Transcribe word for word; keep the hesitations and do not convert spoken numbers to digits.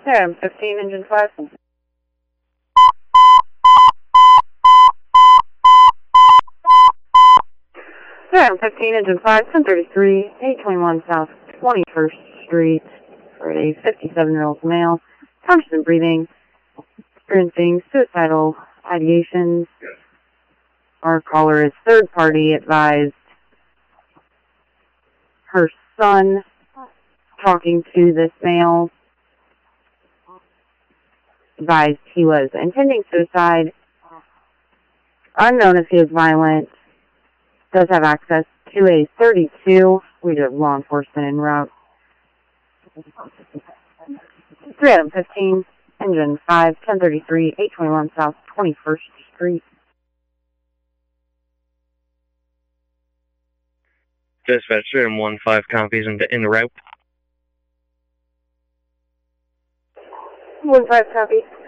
Adam fifteen, engine five. Adam fifteen, engine five, ten thirty-three, eight twenty-one South twenty-first Street for a fifty-seven-year-old male, conscious and breathing, experiencing suicidal ideations. Our caller is third party advised her son talking to this male. Advised he was intending suicide. Unknown if he was violent. Does have access to a thirty-two. We do have law enforcement en route. three Adam fifteen, engine five, ten thirty-three, eight twenty-one South twenty-first Street. Dispatcher and one five copies in, in route. one five copy.